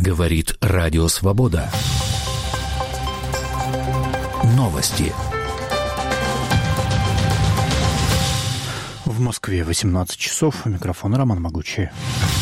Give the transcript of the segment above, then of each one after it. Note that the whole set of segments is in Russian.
Говорит Радио Свобода. Новости. В Москве 18 часов. У микрофона Роман Могучий.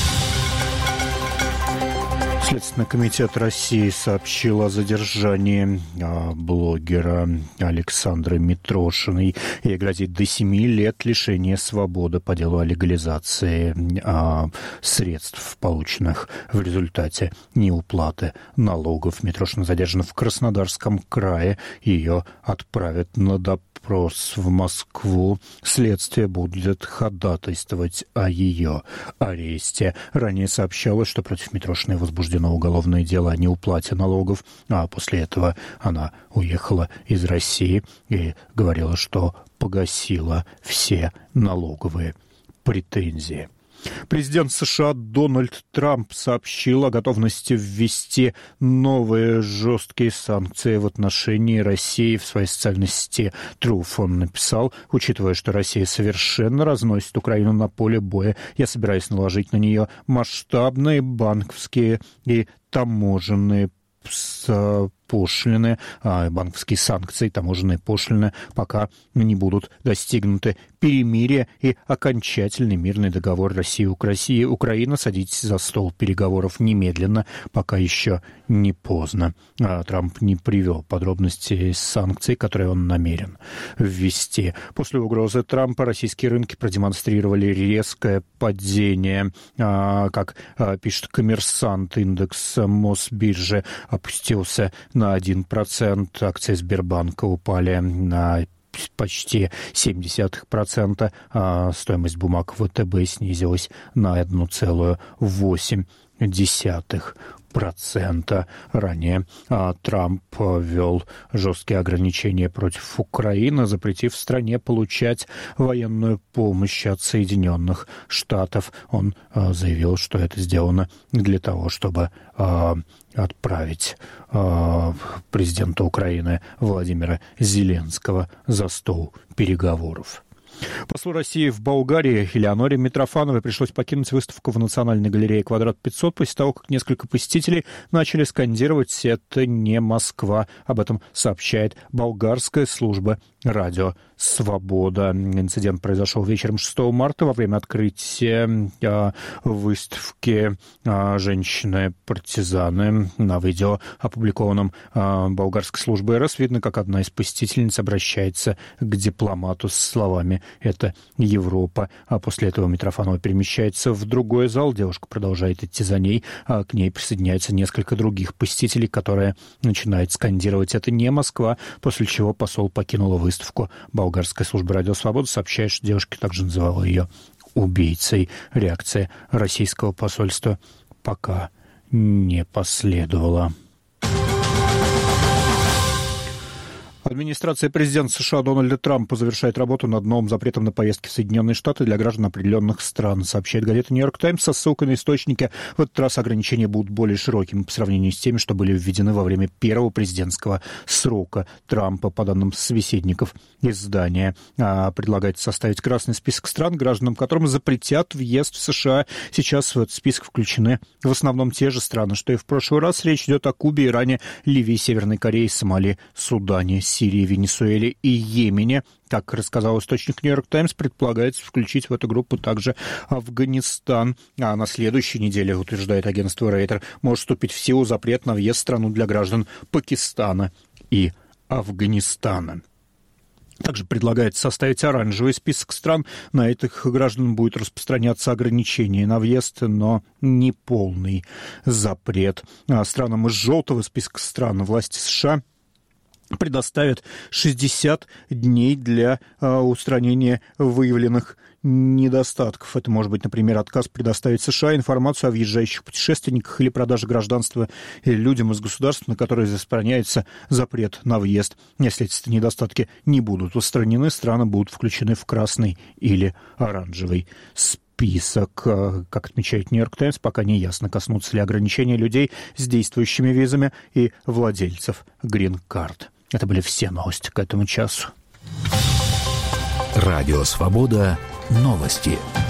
Следственный комитет России сообщил о задержании блогера Александры Митрошиной. Ей грозит до 7 лет лишения свободы по делу о легализации средств, полученных в результате неуплаты налогов. Митрошина задержана в Краснодарском крае. Ее отправят на допрос в Москву. Следствие будет ходатайствовать о ее аресте. Ранее сообщалось, что против Митрошиной возбуждено уголовное дело о неуплате налогов, а после этого она уехала из России и говорила, что погасила все налоговые претензии. Президент США Дональд Трамп сообщил о готовности ввести новые жесткие санкции в отношении России в своей социальной сети Truth. Он написал: учитывая, что Россия совершенно разносит Украину на поле боя, я собираюсь наложить на нее масштабные банковские и таможенные пошлины, банковские санкции, таможенные пошлины, пока не будут достигнуты перемирие и окончательный мирный договор России и Украины. Садитесь за стол переговоров немедленно, пока еще не поздно. Трамп не привел подробности санкций, которые он намерен ввести. После угрозы Трампа российские рынки продемонстрировали резкое падение. Как пишет «Коммерсант», индекс Мосбиржи опустился на 1%. Акции Сбербанка упали на почти 0,7%, а стоимость бумаг ВТБ снизилась на 1,8%. Ранее Трамп ввел жесткие ограничения против Украины, запретив стране получать военную помощь от Соединенных Штатов. Он заявил, что это сделано для того, чтобы отправить президента Украины Владимира Зеленского за стол переговоров. Послу России в Болгарии Элеоноре Митрофановой пришлось покинуть выставку в Национальной галерее «Квадрат 500» после того, как несколько посетителей начали скандировать «Это не Москва». Об этом сообщает болгарская служба радио «Свобода». Инцидент произошел вечером 6 марта во время открытия выставки «Женщины-партизаны». На видео, опубликованном болгарской службой РС, видно, как одна из посетительниц обращается к дипломату с словами «Это Европа». А после этого Митрофанова перемещается в другой зал. Девушка продолжает идти за ней, а к ней присоединяется несколько других посетителей, которые начинают скандировать «Это не Москва», после чего посол покинула выставку. Болгарская служба радио «Свобода» сообщает, что девушка также называла ее убийцей. Реакция российского посольства пока не последовала. Администрация президента США Дональда Трампа завершает работу над новым запретом на поездки в Соединенные Штаты для граждан определенных стран, сообщает газета «Нью-Йорк Таймс» со ссылкой на источники. В этот раз ограничения будут более широкими по сравнению с теми, что были введены во время первого президентского срока Трампа. По данным собеседников издания, предлагается составить красный список стран, гражданам которым запретят въезд в США. Сейчас в этот список включены в основном те же страны, что и в прошлый раз. Речь идет о Кубе, Иране, Ливии, Северной Корее, Сомали, Судане, Сирии, Венесуэле и Йемене. Как рассказал источник «Нью-Йорк Таймс», предполагается включить в эту группу также Афганистан. А на следующей неделе, утверждает агентство Рейтер, может вступить в силу запрет на въезд в страну для граждан Пакистана и Афганистана. Также предлагается составить оранжевый список стран. На этих граждан будет распространяться ограничение на въезд, но не полный запрет. Странам из желтого списка стран власти США предоставят 60 дней для устранения выявленных недостатков. Это может быть, например, отказ предоставить США информацию о въезжающих путешественниках или продаже гражданства людям из государств, на которые распространяется запрет на въезд. Если эти недостатки не будут устранены, страны будут включены в красный или оранжевый список. Как отмечает «Нью-Йорк Таймс», пока не ясно, коснутся ли ограничения людей с действующими визами и владельцев грин-карт. Это были все новости к этому часу. Радио «Свобода». Новости.